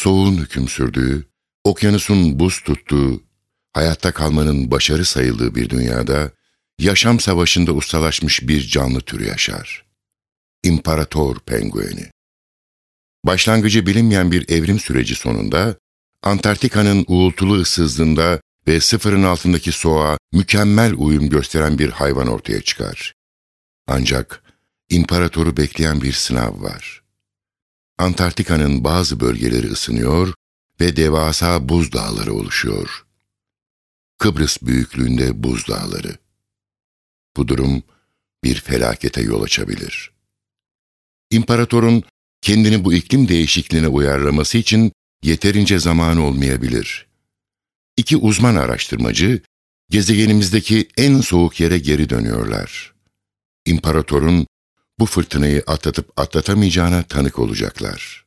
soğuğun hüküm sürdüğü, okyanusun buz tuttuğu, hayatta kalmanın başarı sayıldığı bir dünyada, yaşam savaşında ustalaşmış bir canlı türü yaşar. İmparator pengueni. Başlangıcı bilinmeyen bir evrim süreci sonunda, Antarktika'nın uğultulu ıssızlığında ve sıfırın altındaki soğuğa mükemmel uyum gösteren bir hayvan ortaya çıkar. Ancak imparatoru bekleyen bir sınav var. Antarktika'nın bazı bölgeleri ısınıyor ve devasa buz dağları oluşuyor. Kıbrıs büyüklüğünde buz dağları. Bu durum bir felakete yol açabilir. İmparatorun kendini bu iklim değişikliğine uyarlaması için yeterince zamanı olmayabilir. İki uzman araştırmacı, gezegenimizdeki en soğuk yere geri dönüyorlar. İmparatorun bu fırtınayı atlatıp atlatamayacağına tanık olacaklar.